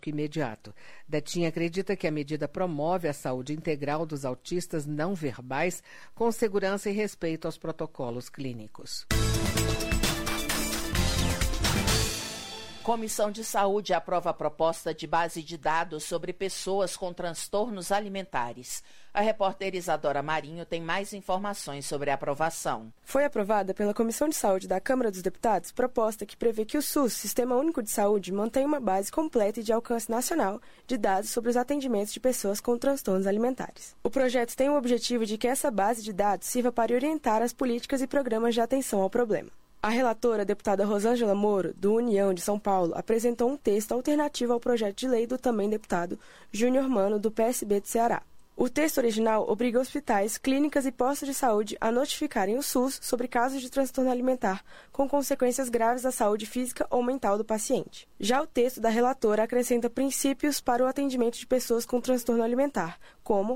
imediato. Detinha acredita que a medida promove a saúde integral dos autistas não verbais com segurança e respeito aos protocolos clínicos. Comissão de Saúde aprova a proposta de base de dados sobre pessoas com transtornos alimentares. A repórter Isadora Marinho tem mais informações sobre a aprovação. Foi aprovada pela Comissão de Saúde da Câmara dos Deputados proposta que prevê que o SUS, Sistema Único de Saúde, mantenha uma base completa e de alcance nacional de dados sobre os atendimentos de pessoas com transtornos alimentares. O projeto tem o objetivo de que essa base de dados sirva para orientar as políticas e programas de atenção ao problema. A relatora, a deputada Rosângela Moro, do União de São Paulo, apresentou um texto alternativo ao projeto de lei do também deputado Júnior Mano, do PSB de Ceará. O texto original obriga hospitais, clínicas e postos de saúde a notificarem o SUS sobre casos de transtorno alimentar com consequências graves à saúde física ou mental do paciente. Já o texto da relatora acrescenta princípios para o atendimento de pessoas com transtorno alimentar, como